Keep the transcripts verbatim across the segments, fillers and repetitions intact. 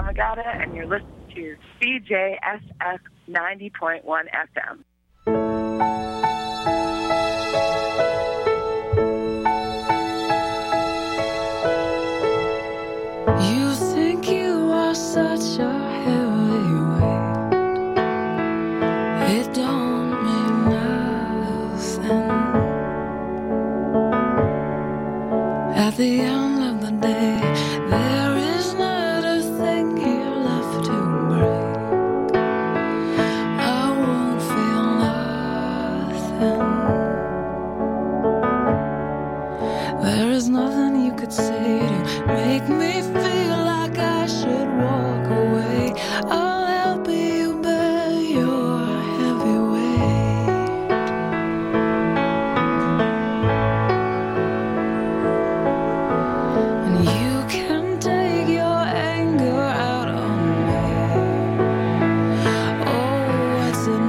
Yamagata, and you're listening to C J S F ninety point one F M. You think you are such a heavyweight, it don't mean nothing. At the end of the day, there is not a thing here left to break. I won't feel nothing. There is nothing you could say to make me feel like I should walk away. I'll help you bear your heavy weight. And you can take your anger out on me. Oh, what's it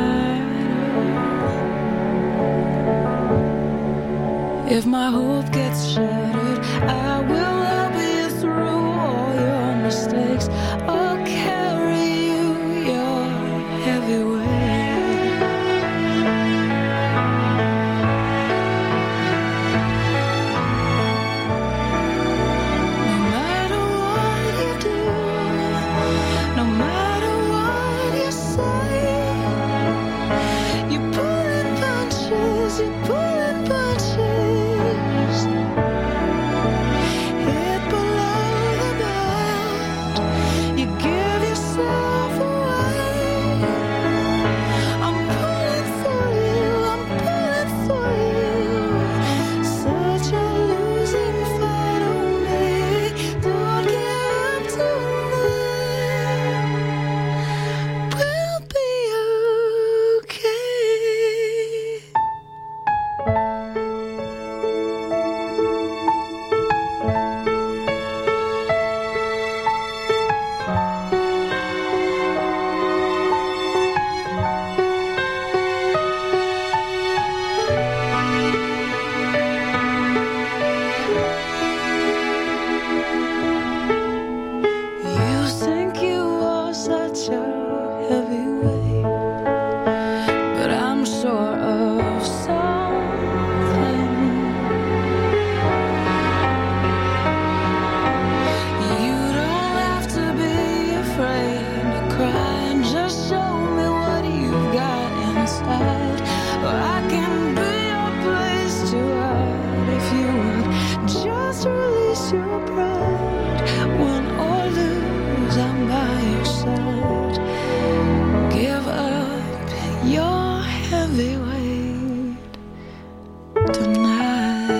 matter? If my hope gets shattered, I will help you through all your mistakes. I'll carry you your heavy weight. No matter what you do, no matter what you say, you're pulling punches, you're pulling punches. Hit below the belt, you give yourself away. I'm pulling for you, I'm pulling for you. Such a losing fight, oh baby, don't give up tonight. We'll be okay. You think you are such a heavyweight, but I'm sure of something. You don't have to be afraid to cry, and just show me what you've got inside. Or I can be your place to hide if you would just release your pride. Win or lose, I'm by your side. Give up your heavy weight tonight.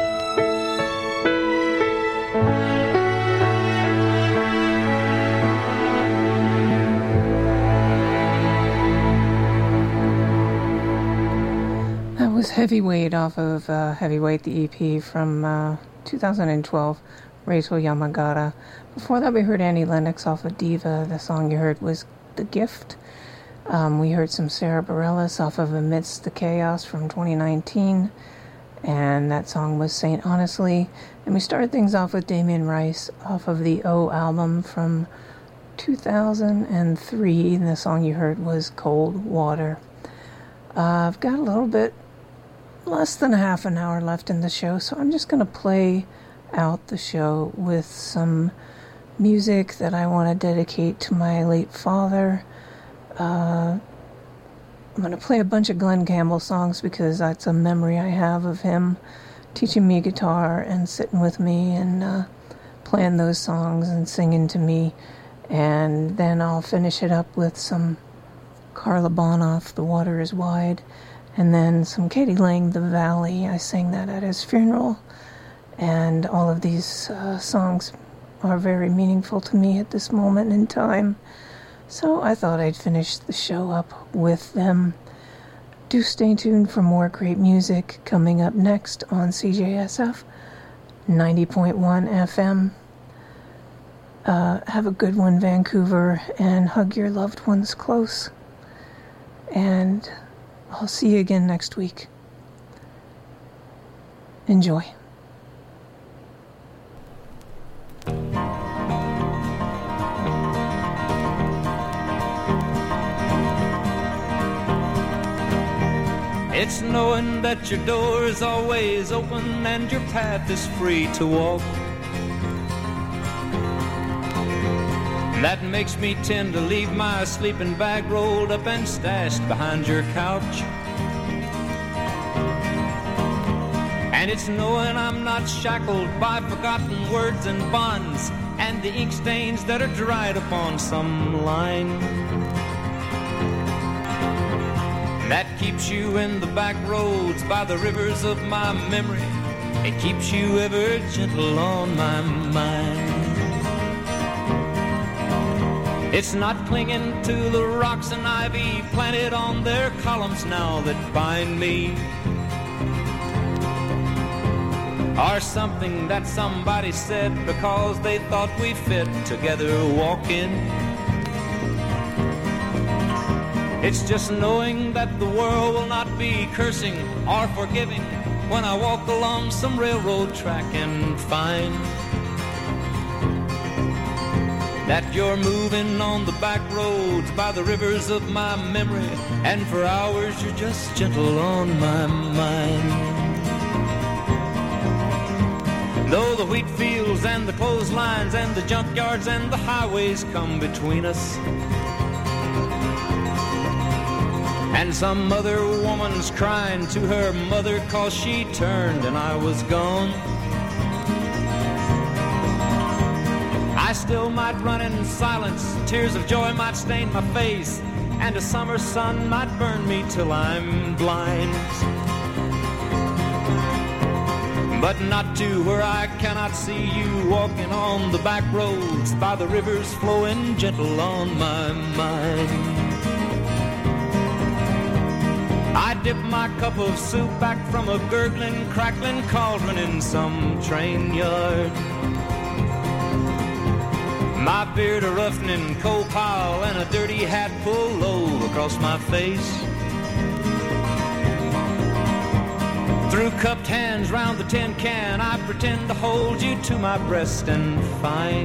That was Heavyweight off of uh, Heavyweight, the E P from uh, two thousand twelve, Rachel Yamagata. Before that, we heard Annie Lennox off of Diva. The song you heard was The Gift. Um, we heard some Sarah Bareilles off of Amidst the Chaos from twenty nineteen, and that song was Saint Honestly. And we started things off with Damien Rice off of the O album from two thousand three, and the song you heard was Cold Water. Uh, I've got a little bit less than a half an hour left in the show, so I'm just going to play out the show with some music that I want to dedicate to my late father. Uh, I'm going to play a bunch of Glenn Campbell songs because that's a memory I have of him teaching me guitar and sitting with me and uh, playing those songs and singing to me. And then I'll finish it up with some Carla Bonoff, The Water is Wide, and then some Katie Lang, The Valley. I sang that at his funeral, and all of these uh, songs are very meaningful to me at this moment in time. So I thought I'd finish the show up with them. Do stay tuned for more great music coming up next on C J S F ninety point one F M. Uh, have a good one, Vancouver, and hug your loved ones close. And I'll see you again next week. Enjoy. It's knowing that your door is always open and your path is free to walk. That makes me tend to leave my sleeping bag rolled up and stashed behind your couch. And it's knowing I'm not shackled by forgotten words and bonds and the ink stains that are dried upon some line. That keeps you in the back roads by the rivers of my memory. It keeps you ever gentle on my mind. It's not clinging to the rocks and ivy planted on their columns now that bind me, or something that somebody said because they thought we fit together walking. It's just knowing that the world will not be cursing or forgiving when I walk along some railroad track and find that you're moving on the back roads by the rivers of my memory, and for hours you're just gentle on my mind. Though the wheat fields and the clotheslines and the junkyards and the highways come between us, and some other woman's crying to her mother 'cause she turned and I was gone, I still might run in silence, tears of joy might stain my face, and a summer sun might burn me till I'm blind. But not to where I cannot see you walking on the back roads by the rivers flowing gentle on my mind. I dip my cup of soup back from a gurgling, crackling cauldron in some train yard. My beard a roughening coal pile and a dirty hat pulled low across my face. Through cupped hands round the tin can, I pretend to hold you to my breast and find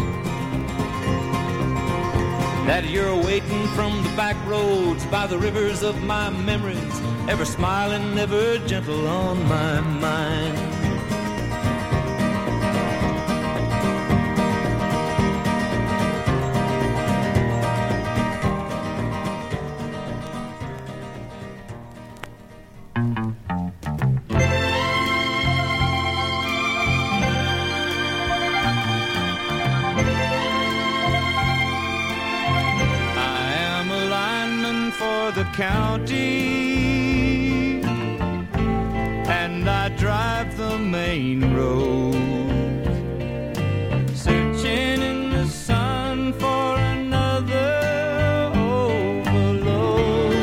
that you're waiting from the back roads by the rivers of my memories, ever smiling, ever gentle on my mind. County, and I drive the main road, searching in the sun for another overload.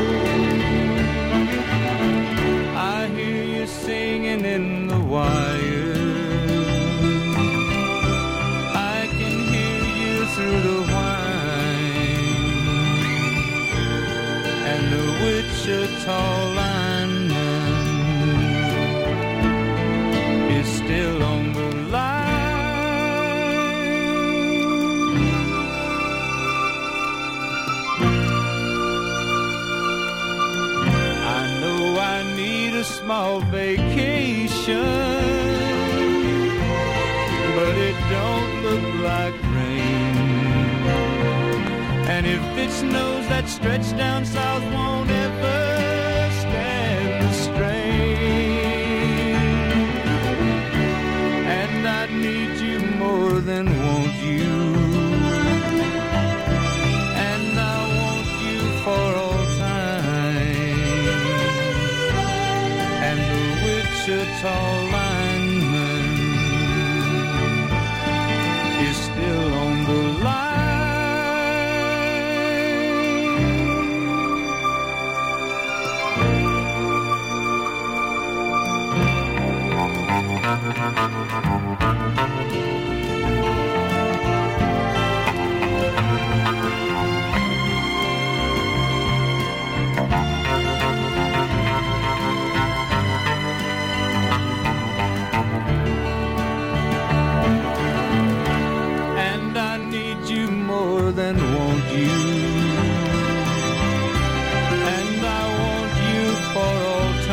I hear you singing in the wire, I can hear you through the Wichita lineman is still on the line. I know I need a small vacation, but it don't look like rain. And if it snows, that stretch down south won't ever stand the strain. And I need you more than want you, and I want you for all time. And the Wichita lineman is still on the line. And I need you more than want you, and I want you for all time.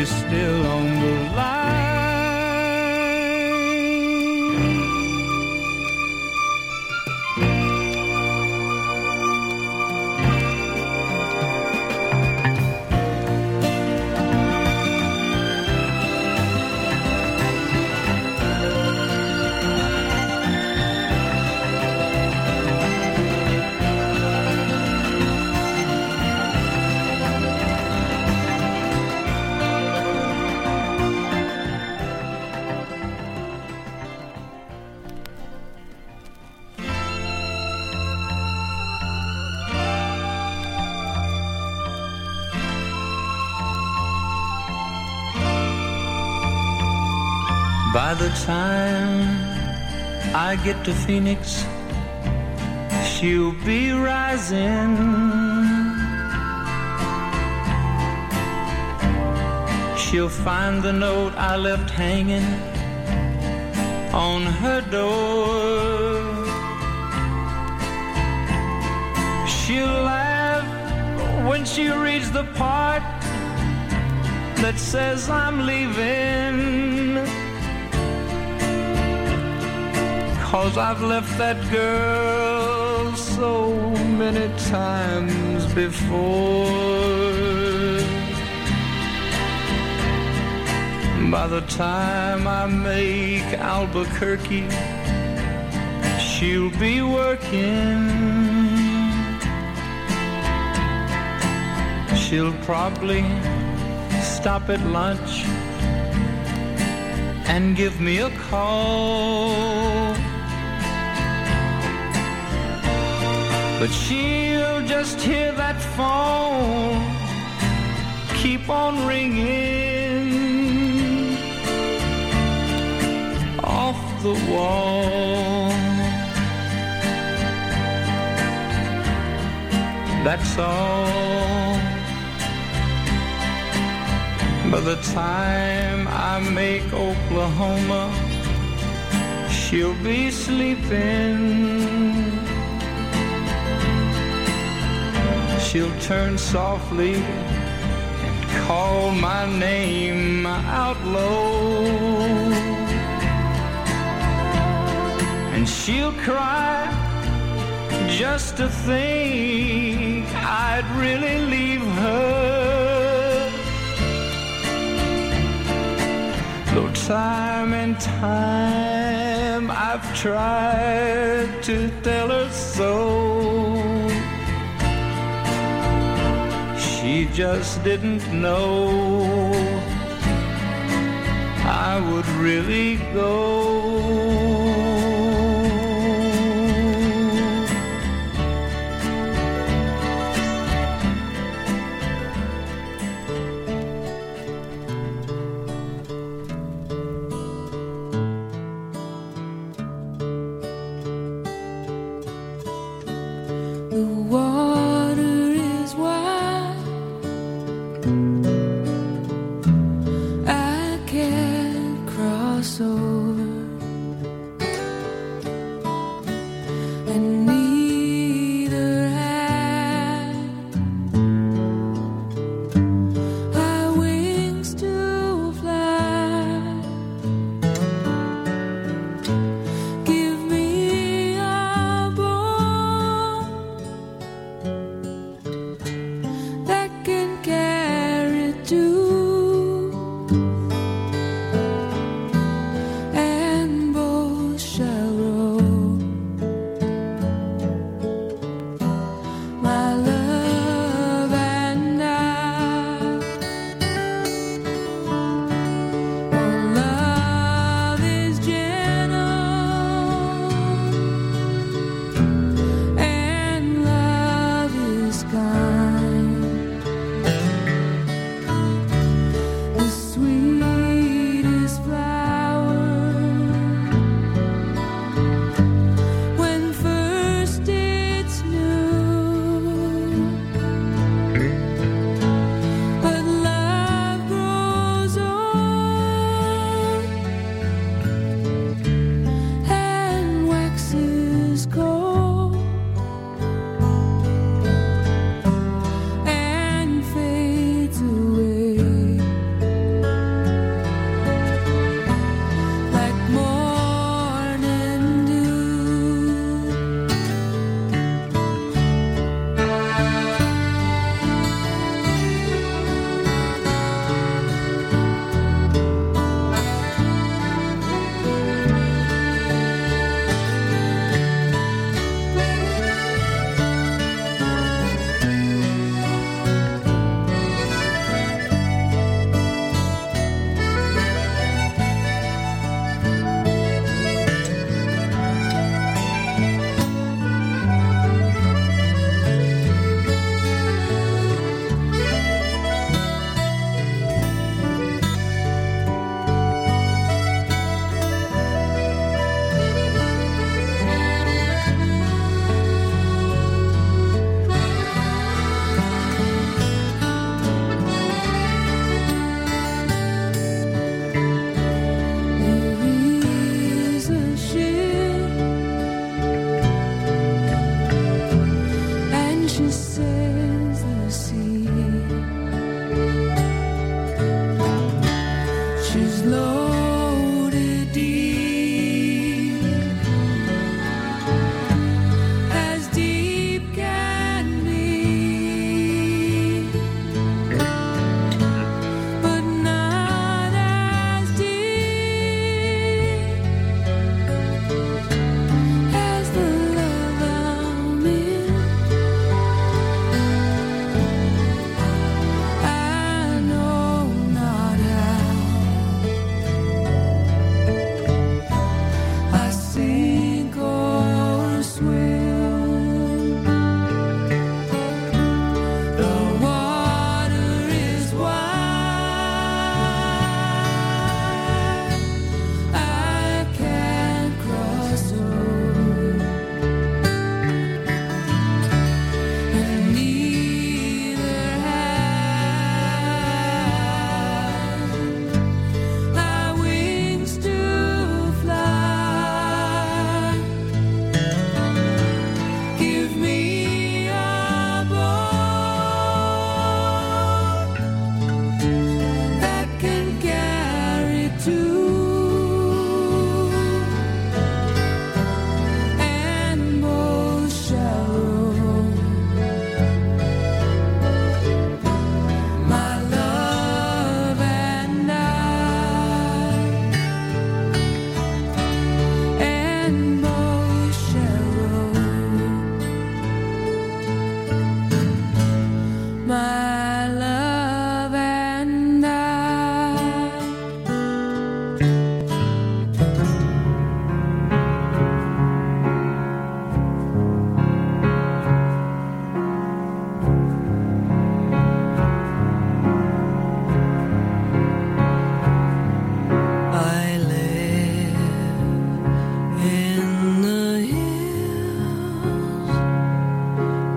you're still on the line. By the time I get to Phoenix, she'll be rising. She'll find the note I left hanging on her door. She'll laugh when she reads the part that says I'm leaving, 'cause I've left that girl so many times before. By the time I make Albuquerque, she'll be working. She'll probably stop at lunch and give me a call, but she'll just hear that phone keep on ringing off the wall. That's all. By the time I make Oklahoma, she'll be sleeping. She'll turn softly and call my name out low, and she'll cry just to think I'd really leave her. Though time and time I've tried to tell her so, she just didn't know I would really go.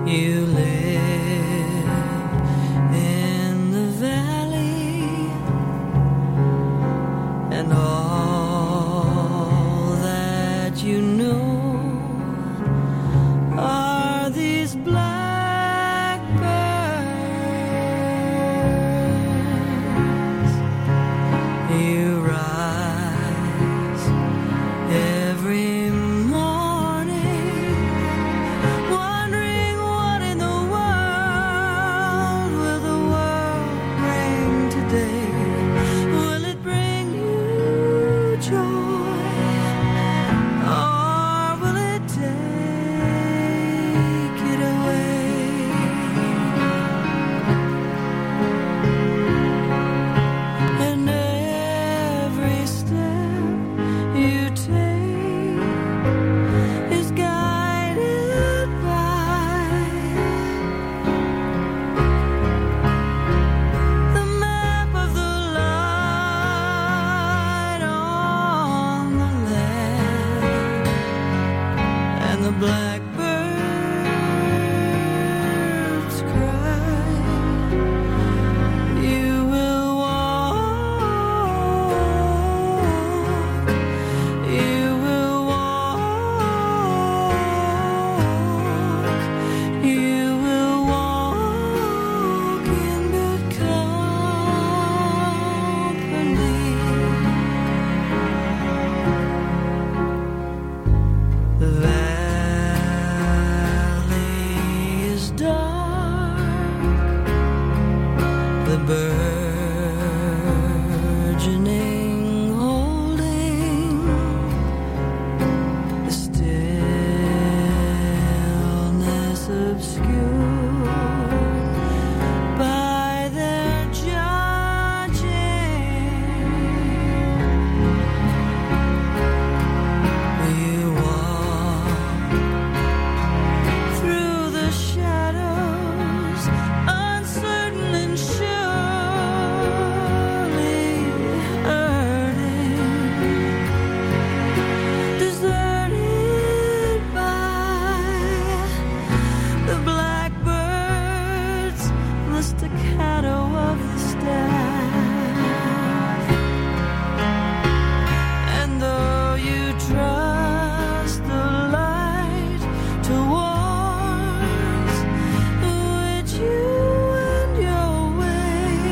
You live in the valley, and all that you know are these blackbirds. You rise every morning, wondering what in the world will the world bring today. Will it bring you joy, or will it take it away? And every step you take is guided by the map of the light on the land, and the blackbirds cry. You will walk, you will walk, you will walk in good company. The valley is dark, the burgeoning holding the stillness obscured by their judging. You walk through the shadows, uncertain and surely hurting, deserted by the blackbirds, the staccato of the staff. And though you trust the light towards which you wend your way,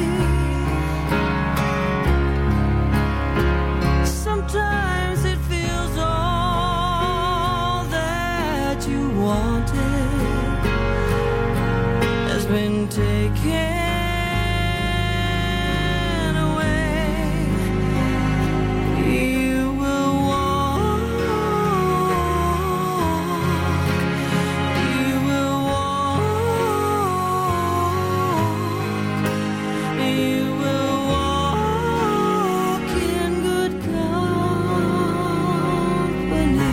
sometimes it feels all that you wanted has been taken away. You will walk, you will walk, you will walk in good company.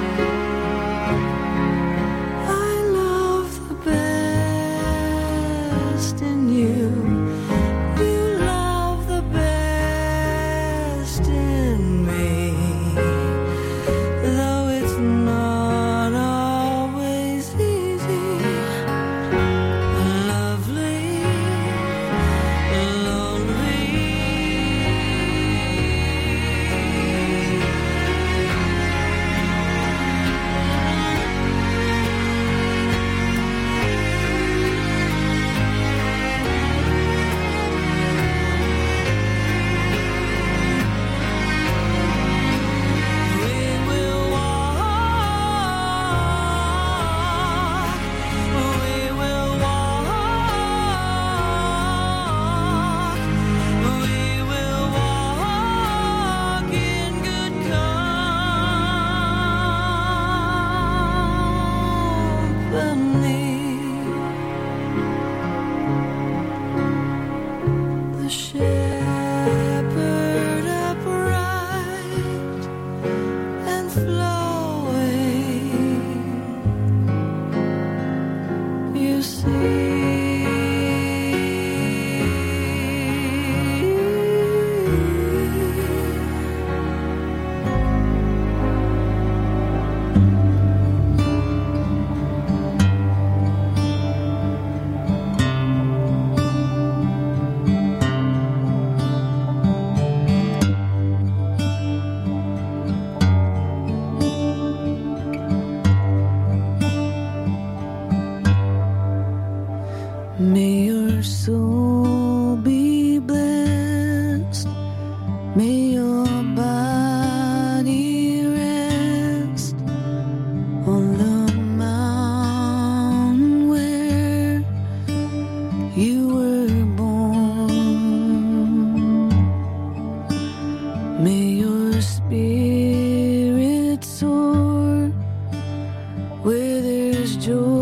I love the best. joy.